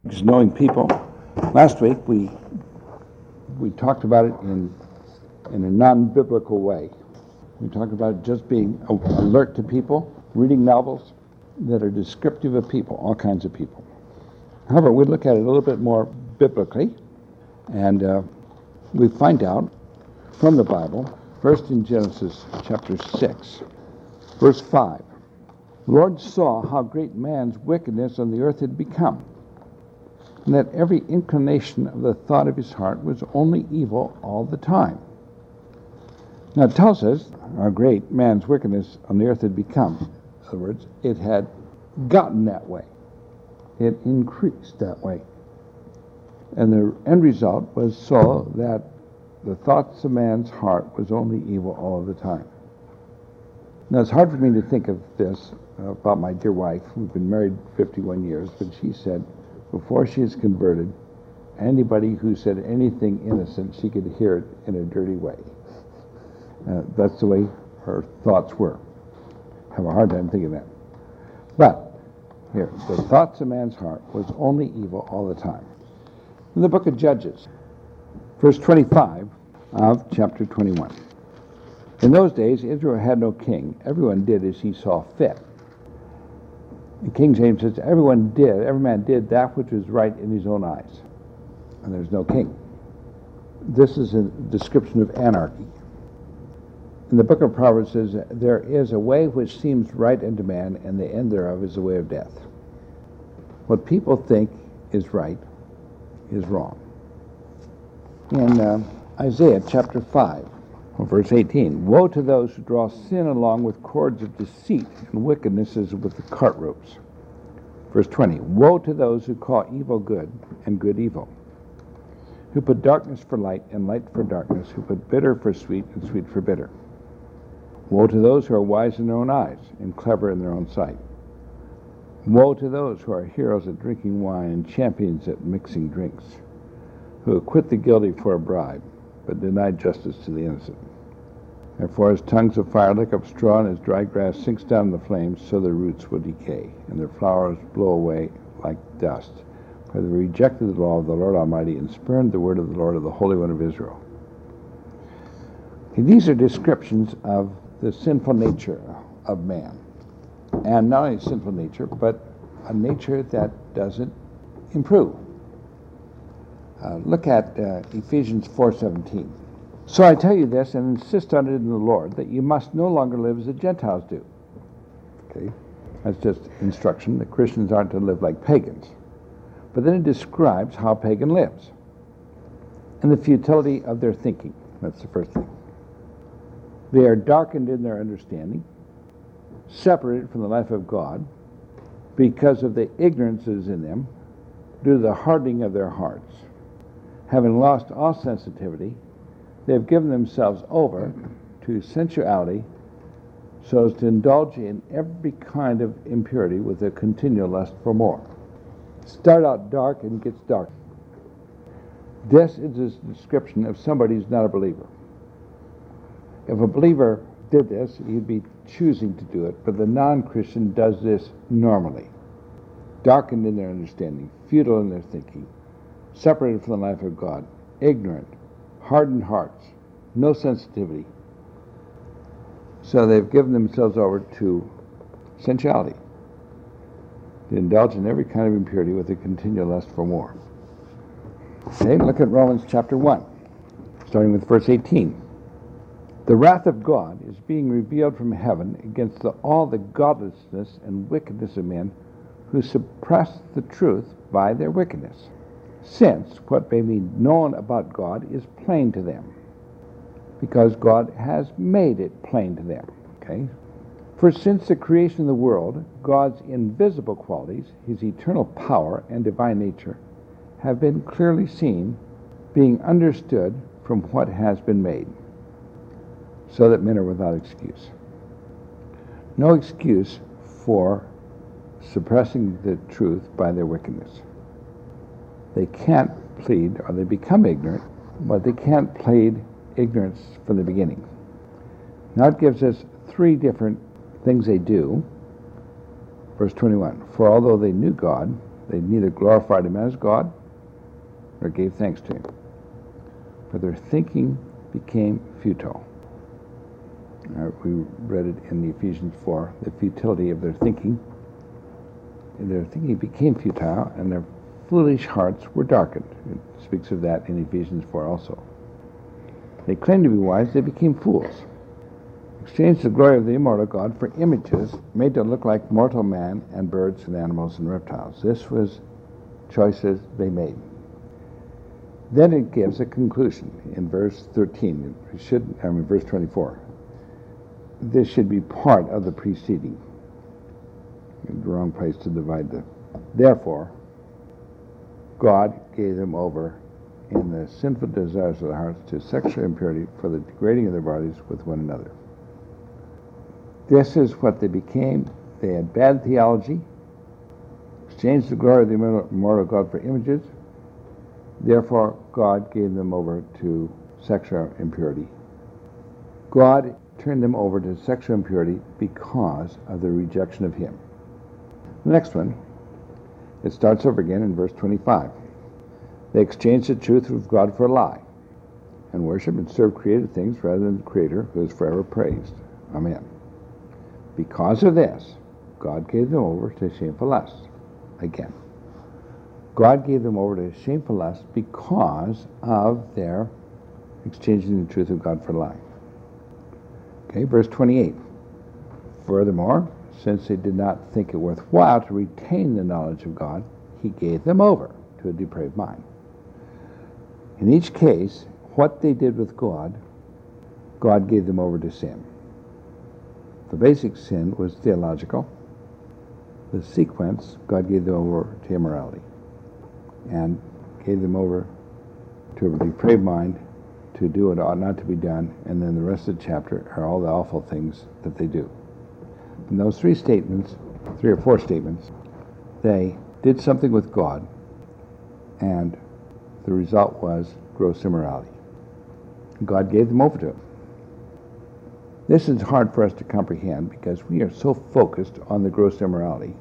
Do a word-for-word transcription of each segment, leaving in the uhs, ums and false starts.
Just knowing people. Last week we we talked about it in in a non-biblical way. We talked about just being alert to people, reading novels that are descriptive of people, all kinds of people. However, we look at it a little bit more biblically, and uh, we find out from the Bible, first in Genesis chapter six, verse five. The Lord saw how great man's wickedness on the earth had become, and that every inclination of the thought of his heart was only evil all the time. Now it tells us how great man's wickedness on the earth had become. In other words, it had gotten that way. It increased that way. And the end result was so that the thoughts of man's heart was only evil all of the time. Now it's hard for me to think of this uh, about my dear wife. We've been married fifty-one years, but she said, before she is converted, anybody who said anything innocent, she could hear it in a dirty way. Uh, that's the way her thoughts were. I have a hard time thinking that. But, here, the thoughts of man's heart was only evil all the time. In the book of Judges, verse twenty-five of chapter twenty-one. In those days, Israel had no king. Everyone did as he saw fit. And King James says, everyone did, every man did that which was right in his own eyes. And there's no king. This is a description of anarchy. In the book of Proverbs says, there is a way which seems right unto man, and the end thereof is the way of death. What people think is right is wrong. In uh, Isaiah chapter five, verse eighteen, woe to those who draw sin along with cords of deceit and wickednesses with the cart ropes. Verse twenty, woe to those who call evil good and good evil, who put darkness for light and light for darkness, who put bitter for sweet and sweet for bitter. Woe to those who are wise in their own eyes and clever in their own sight. Woe to those who are heroes at drinking wine and champions at mixing drinks, who acquit the guilty for a bribe, but deny justice to the innocent. Therefore his tongues of fire lick up straw, and his dry grass sinks down in the flames, so their roots will decay, and their flowers blow away like dust. For they rejected the law of the Lord Almighty, and spurned the word of the Lord, of the Holy One of Israel. Okay, these are descriptions of the sinful nature of man. And not only sinful nature, but a nature that doesn't improve. Uh, look at uh, Ephesians four seventeen. So I tell you this, and insist on it in the Lord, that you must no longer live as the Gentiles do. Okay, that's just instruction that Christians aren't to live like pagans. But then it describes how a pagan lives, and the futility of their thinking. That's the first thing. They are darkened in their understanding, separated from the life of God, because of the ignorances in them, due to the hardening of their hearts. Having lost all sensitivity, they have given themselves over to sensuality, so as to indulge in every kind of impurity with a continual lust for more. Start out dark and gets dark. This is a description of somebody who's not a believer. If a believer did this, he'd be choosing to do it, but the non-Christian does this normally. Darkened in their understanding, futile in their thinking, separated from the life of God, ignorant, hardened hearts, no sensitivity. So they've given themselves over to sensuality, to indulge in every kind of impurity with a continual lust for more. Okay, look at Romans chapter one, starting with verse eighteen. The wrath of God is being revealed from heaven against the, all the godlessness and wickedness of men who suppress the truth by their wickedness. Since what may be known about God is plain to them, because God has made it plain to them. Okay? For since the creation of the world, God's invisible qualities, his eternal power and divine nature, have been clearly seen, being understood from what has been made, so that men are without excuse. No excuse for suppressing the truth by their wickedness. They can't plead, or they become ignorant, but they can't plead ignorance from the beginning. Now it gives us three different things they do. Verse twenty-one, for although they knew God, They neither glorified him as God nor gave thanks to him. For their thinking became futile. Uh, we read it in Ephesians four, the futility of their thinking. And their thinking became futile, and their foolish hearts were darkened. It speaks of that in Ephesians four also. They claimed to be wise, they became fools. Exchanged the glory of the immortal God for images made to look like mortal man and birds and animals and reptiles. This was choices they made. Then it gives a conclusion in verse thirteen. It should, I mean, verse twenty-four. This should be part of the preceding. The wrong place to divide the. Therefore, God gave them over in the sinful desires of their hearts to sexual impurity for the degrading of their bodies with one another. This is what they became. They had bad theology, exchanged the glory of the immortal God for images. Therefore, God gave them over to sexual impurity. God turned them over to sexual impurity because of the rejection of Him. The next one, it starts over again in verse twenty-five. They exchanged the truth of God for a lie, and worship and serve created things rather than the Creator, who is forever praised. Amen. Because of this, God gave them over to shameful lust. Again, God gave them over to shameful lust because of their exchanging the truth of God for a lie. Okay, verse twenty-eight. Furthermore, since they did not think it worthwhile to retain the knowledge of God, He gave them over to a depraved mind. In each case, what they did with God, God gave them over to sin. The basic sin was theological. The sequence, God gave them over to immorality and gave them over to a depraved mind to do what ought not to be done, and then the rest of the chapter are all the awful things that they do. In those three statements, three or four statements, they did something with God, and the result was gross immorality. God gave them over to it. This is hard for us to comprehend because we are so focused on the gross immorality.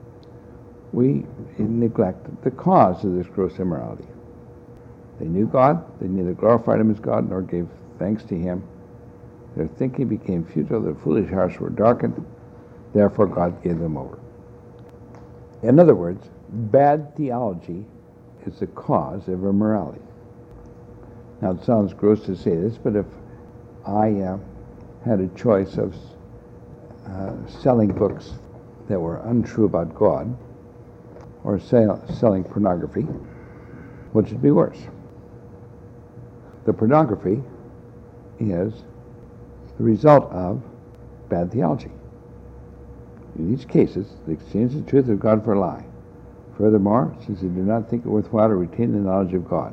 We neglect the cause of this gross immorality. They knew God, they neither glorified Him as God nor gave thanks to Him. Their thinking became futile, their foolish hearts were darkened, therefore God gave them over. In other words, bad theology is the cause of immorality. Now it sounds gross to say this, but if I uh, had a choice of uh, selling books that were untrue about God or sell, selling pornography, which would be worse? The pornography is the result of bad theology. In each case, they exchanged the truth of God for a lie. Furthermore, since they did not think it worthwhile to retain the knowledge of God.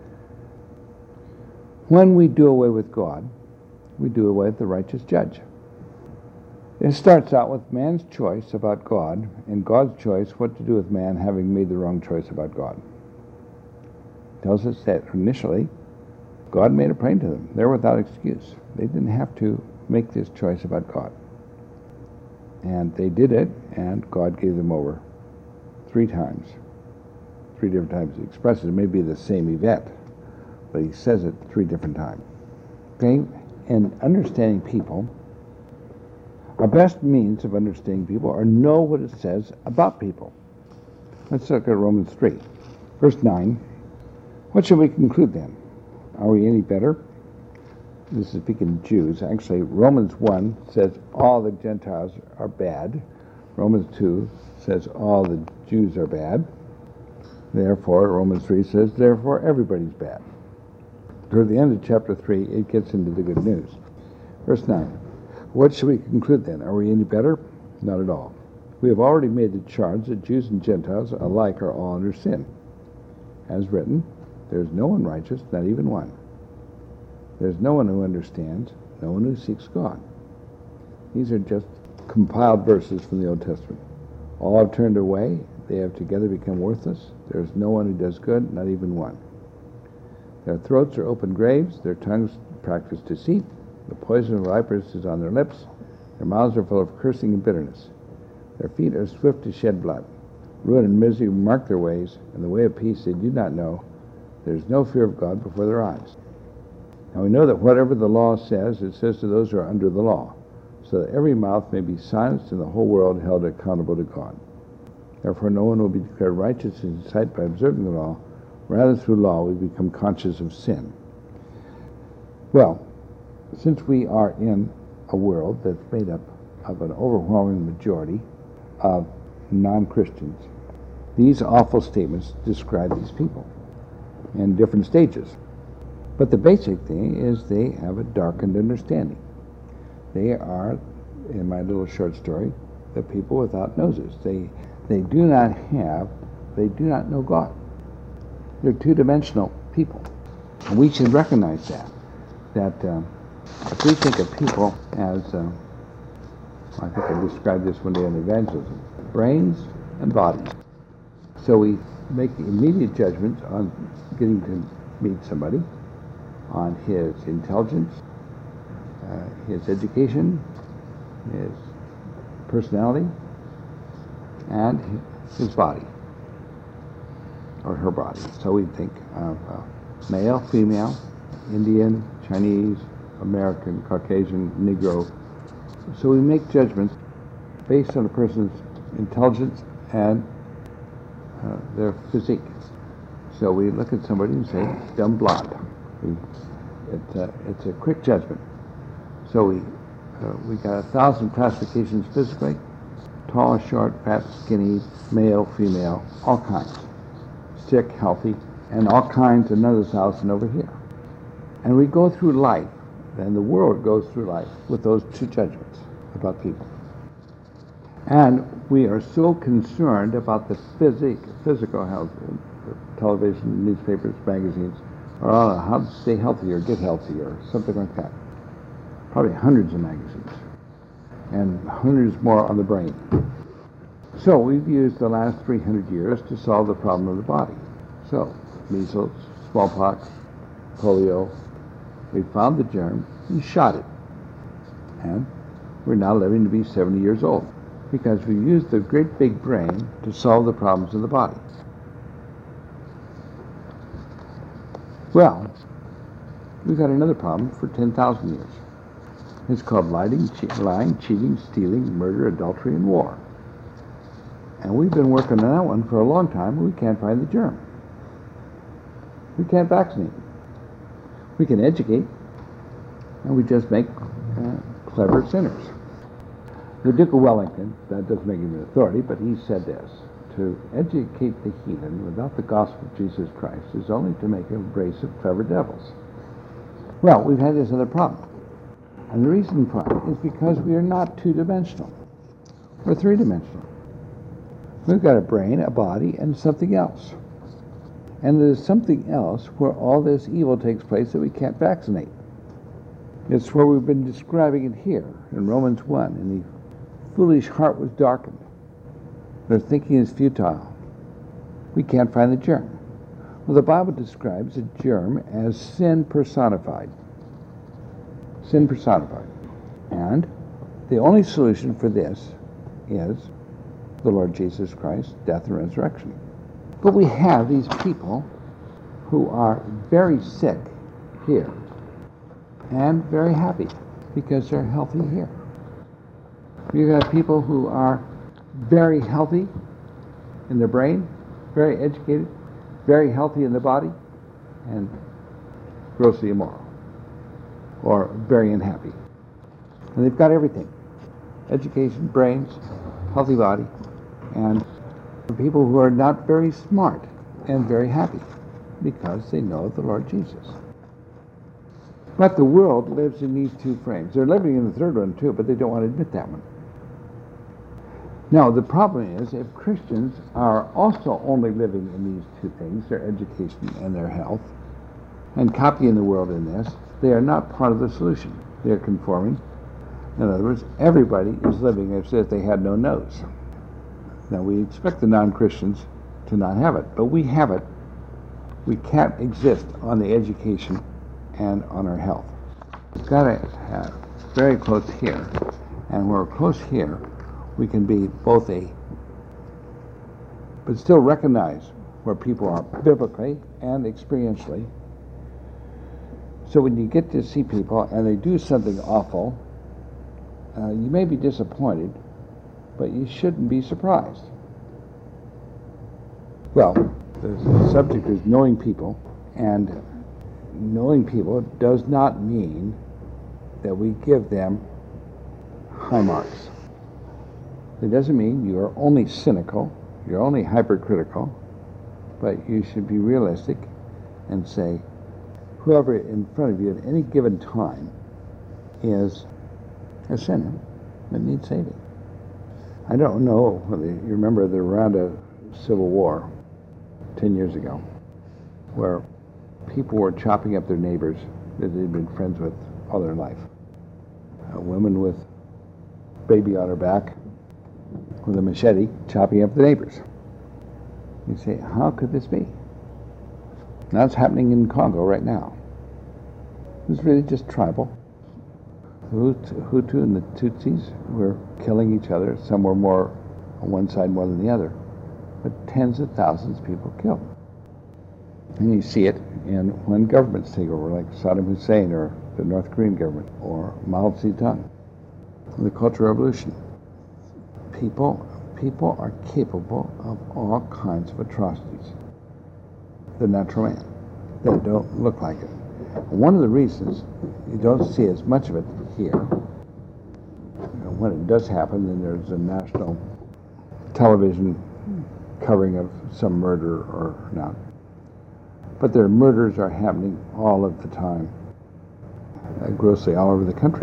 When we do away with God, we do away with the righteous judge. It starts out with man's choice about God and God's choice what to do with man having made the wrong choice about God. It tells us that initially, God made it plain to them. They're without excuse. They didn't have to make this choice about God. And they did it, and God gave them over three times. Three different times. He expresses it may be the same event, but he says it three different times. Okay? And understanding people, our best means of understanding people are know what it says about people. Let's look at Romans three. Verse nine. What shall we conclude then? Are we any better? This is speaking of Jews. Actually, Romans one says all the Gentiles are bad. Romans two says all the Jews are bad. Therefore, Romans three says, therefore everybody's bad. Toward the end of chapter three, it gets into the good news. Verse nine. What shall we conclude then? Are we any better? Not at all. We have already made the charge that Jews and Gentiles alike are all under sin. As written, there is no one righteous, not even one. There is no one who understands, no one who seeks God. These are just compiled verses from the Old Testament. All have turned away, they have together become worthless. There is no one who does good, not even one. Their throats are open graves, their tongues practice deceit. The poison of vipers is on their lips. Their mouths are full of cursing and bitterness. Their feet are swift to shed blood. Ruin and misery mark their ways, and the way of peace they do not know. There is no fear of God before their eyes. Now we know that whatever the law says, it says to those who are under the law, so that every mouth may be silenced and the whole world held accountable to God. Therefore no one will be declared righteous in his sight by observing the law. Rather, through law we become conscious of sin. Well, since we are in a world that's made up of an overwhelming majority of non-Christians, these awful statements describe these people in different stages. But the basic thing is they have a darkened understanding. They are, in my little short story, the people without noses. They they do not have, they do not know God. They're two-dimensional people. And we should recognize that. That um, if we think of people as, um, I think I described this one day in evangelism, brains and bodies. So we make immediate judgments on getting to meet somebody, on his intelligence, uh, his education, his personality, and his body, or her body. So we think of uh, male, female, Indian, Chinese, American, Caucasian, Negro. So we make judgments based on a person's intelligence and uh, their physique. So we look at somebody and say, dumb blonde. We, it's, a, it's a quick judgment. So we uh, we got a thousand classifications physically: tall, short, fat, skinny, male, female, all kinds. Sick, healthy, and all kinds, another thousand over here. And we go through life, and the world goes through life with those two judgments about people. And we are so concerned about the physique, physical health, television, newspapers, magazines, or uh, how to stay healthy or get healthy or something like that. Probably hundreds of magazines and hundreds more on the brain. So we've used the last three hundred years to solve the problem of the body. So measles, smallpox, polio, we found the germ, we shot it. And we're now living to be seventy years old because we used the great big brain to solve the problems of the body. Well, we've got another problem for ten thousand years. It's called lying, che- lying, cheating, stealing, murder, adultery, and war. And we've been working on that one for a long time, and we can't find the germ. We can't vaccinate. We can educate, and we just make uh, clever sinners. The Duke of Wellington, that doesn't make him an authority, but he said this: to educate the heathen without the gospel of Jesus Christ is only to make a race of clever devils. Well, we've had this other problem. And the reason for it is because we are not two-dimensional. We're three-dimensional. We've got a brain, a body, and something else. And there's something else where all this evil takes place that we can't vaccinate. It's where we've been describing it here in Romans one, and the foolish heart was darkened. Their thinking is futile. We can't find the germ. Well, the Bible describes a germ as sin personified. Sin personified. And the only solution for this is the Lord Jesus Christ, death and resurrection. But we have these people who are very sick here and very happy because they're healthy here. We've got people who are very healthy in their brain, very educated, very healthy in the body, and grossly immoral, or very unhappy. And they've got everything: education, brains, healthy body, and the people who are not very smart and very happy because they know the Lord Jesus. But the world lives in these two frames. They're living in the third one too, but they don't want to admit that one. Now, the problem is, if Christians are also only living in these two things, their education and their health, and copying the world in this, they are not part of the solution. They are conforming. In other words, everybody is living as if they had no nose. Now, we expect the non-Christians to not have it, but we have it. We can't exist on the education and on our health. We've got to have very close here, and when we're close here, we can be both a but still recognize where people are biblically and experientially. So when you get to see people and they do something awful, uh, you may be disappointed, but you shouldn't be surprised. Well, the, the subject is knowing people, and knowing people does not mean that we give them high marks. It doesn't mean you are only cynical, you're only hypercritical, but you should be realistic and say, whoever in front of you at any given time is a sinner that needs saving. I don't know whether you remember the Rwanda Civil War ten years ago, where people were chopping up their neighbors that they'd been friends with all their life. A woman with baby on her back with a machete chopping up the neighbors. You say, how could this be? That's happening in Congo right now. It's really just tribal. The Hutu and the Tutsis were killing each other. Some were more on one side more than the other. But tens of thousands of people killed. And you see it in when governments take over, like Saddam Hussein or the North Korean government or Mao Zedong, the Cultural Revolution. People, people are capable of all kinds of atrocities. The natural man that don't look like it. One of the reasons you don't see as much of it here, you know, when it does happen, then there's a national television covering of some murder or not. But their murders are happening all of the time, uh, grossly all over the country.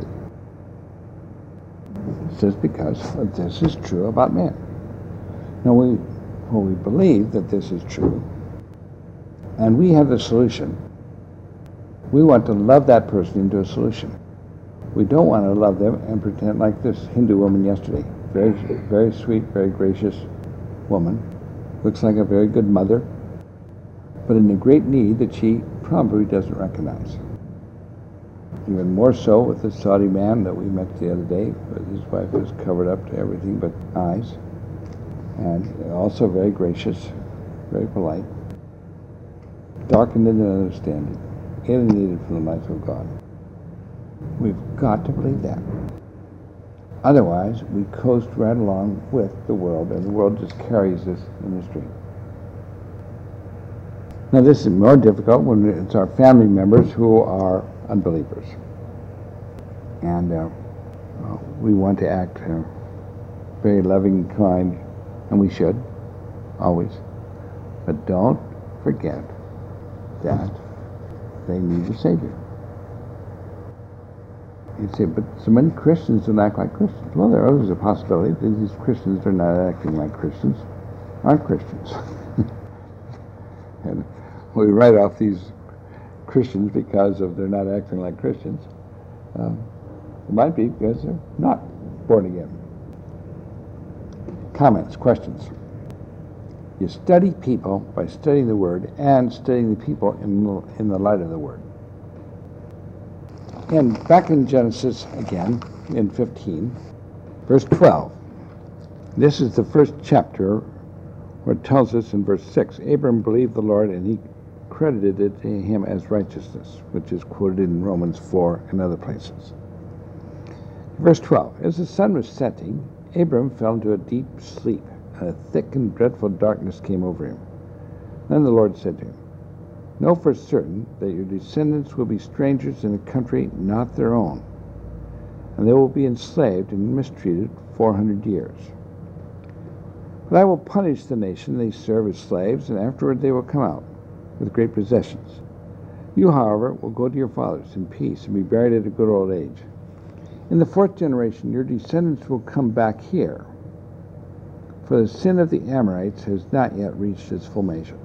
It's just because this is true about men. Now, we, well, we believe that this is true, and we have the solution. We want to love that person into a solution. We don't want to love them and pretend like this Hindu woman yesterday. Very, very sweet, very gracious woman. Looks like a very good mother, but in a great need that she probably doesn't recognize. Even more so with the Saudi man that we met the other day. His wife was covered up to everything but eyes. And also very gracious, very polite. Darkened in understanding. Alienated from the life of God. We've got to believe that. Otherwise, we coast right along with the world, and the world just carries us in the stream. Now, this is more difficult when it's our family members who are unbelievers. And uh, uh, we want to act uh, very loving, kind, and we should, always. But don't forget that they need a Savior. You say, but so many Christians don't act like Christians. Well, there is a possibility that these Christians are not acting like Christians, aren't Christians. And we write off these Christians because of they're not acting like Christians. Um, it might be because they're not born again. Comments, questions? You study people by studying the Word and studying the people in the, in the light of the Word. And back in Genesis again, in fifteen, verse twelve, this is the first chapter where it tells us in verse six, Abram believed the Lord and he credited it to him as righteousness, which is quoted in Romans four and other places. Verse twelve, as the sun was setting, Abram fell into a deep sleep, and a thick and dreadful darkness came over him. Then the Lord said to him, know for certain that your descendants will be strangers in a country not their own, and they will be enslaved and mistreated four hundred years. But I will punish the nation they serve as slaves, and afterward they will come out with great possessions. You, however, will go to your fathers in peace and be buried at a good old age. In the fourth generation your descendants will come back here, for the sin of the Amorites has not yet reached its full measure.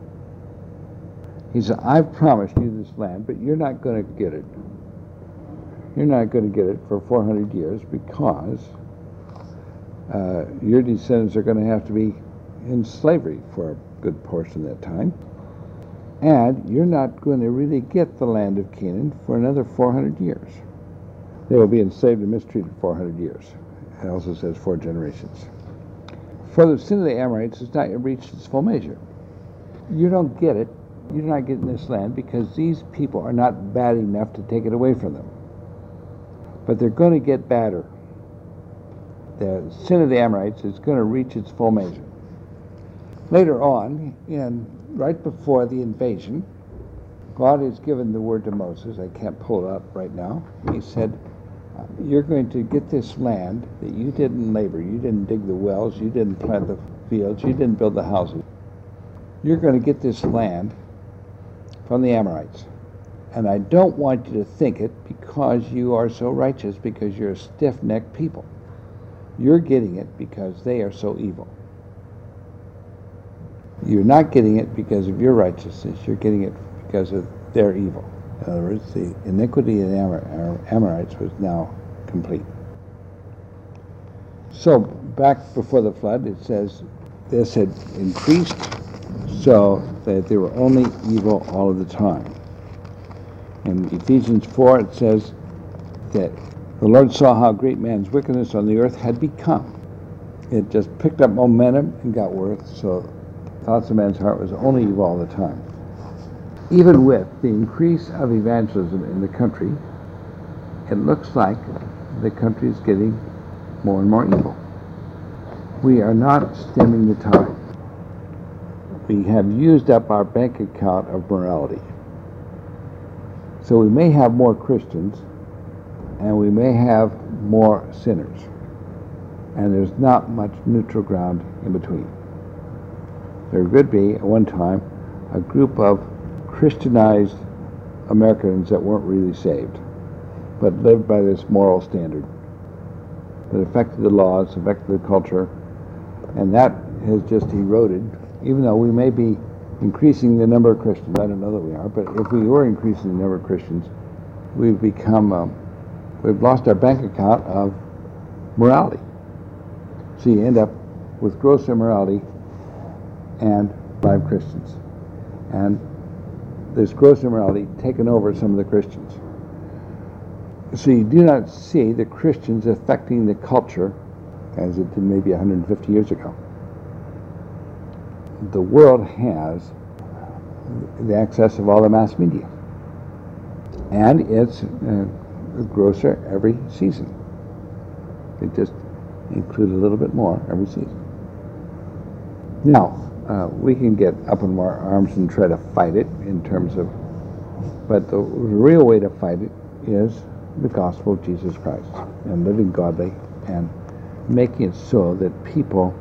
He said, I've promised you this land, but you're not going to get it. You're not going to get it for four hundred years because uh, your descendants are going to have to be in slavery for a good portion of that time. And you're not going to really get the land of Canaan for another four hundred years. They will be enslaved and mistreated four hundred years. It also says four generations. For the sin of the Amorites has not yet reached its full measure. You don't get it, you're not getting this land because these people are not bad enough to take it away from them. But they're going to get badder. The sin of the Amorites is going to reach its full measure. Later on, in right before the invasion, God has given the word to Moses. I can't pull it up right now. He said, you're going to get this land that you didn't labor, you didn't dig the wells, you didn't plant the fields, you didn't build the houses. You're going to get this land from the Amorites. And I don't want you to think it because you are so righteous, because you're a stiff-necked people. You're getting it because they are so evil. You're not getting it because of your righteousness. You're getting it because of their evil. In other words, the iniquity of the Amor- Amorites was now complete. So, back before the flood, it says this had increased so that they were only evil all of the time. In Ephesians four, it says that the Lord saw how great man's wickedness on the earth had become. It just picked up momentum and got worse, so thoughts of man's heart was only evil all the time. Even with the increase of evangelism in the country, it looks like the country is getting more and more evil. We are not stemming the tide. We have used up our bank account of morality. So we may have more Christians, and we may have more sinners. And there's not much neutral ground in between. There could be, at one time, a group of Christianized Americans that weren't really saved, but lived by this moral standard that affected the laws, affected the culture, and that has just eroded, even though we may be increasing the number of Christians. I don't know that we are, but if we were increasing the number of Christians, we've become, um, we've lost our bank account of morality. So you end up with gross immorality and live Christians. And this gross immorality taken over some of the Christians. So you do not see the Christians affecting the culture as it did maybe one hundred fifty years ago. The world has the access of all the mass media, and it's uh, grosser every season. It just includes a little bit more every season. Now, uh, we can get up in our arms and try to fight it in terms of, but the real way to fight it is the gospel of Jesus Christ and living godly and making it so that people,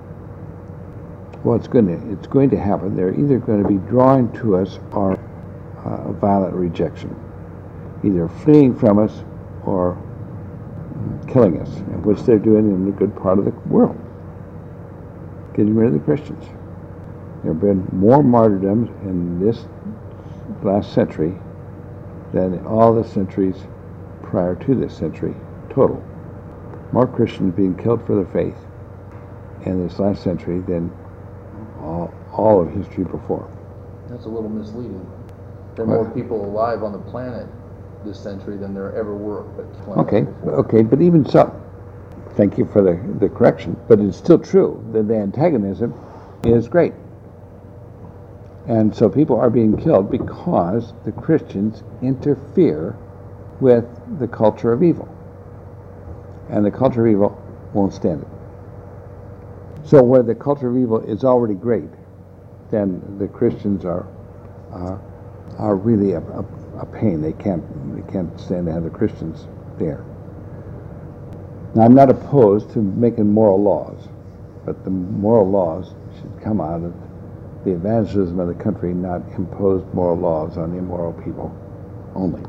well, it's going to, it's going to happen. They're either going to be drawn to us or uh, violent rejection, either fleeing from us or killing us, which they're doing in a good part of the world, getting rid of the Christians. There have been more martyrdoms in this last century than all the centuries prior to this century total. More Christians being killed for their faith in this last century than all, all of history before. That's a little misleading. There are more people alive on the planet this century than there ever were. Okay, before. okay, but even so, thank you for the, the correction, but it's still true that the antagonism is great. And so people are being killed because the Christians interfere with the culture of evil. And the culture of evil won't stand it. So where the culture of evil is already great, then the Christians are uh, are really a, a, a pain. They can't they can't stand to have the Christians there. Now, I'm not opposed to making moral laws, but the moral laws should come out of the evangelism of the country, not imposed moral laws on immoral people only.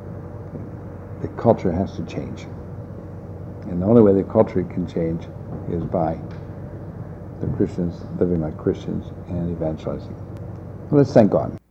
The culture has to change. And the only way the culture can change is by the Christians living like Christians and evangelizing. Well, let's thank God.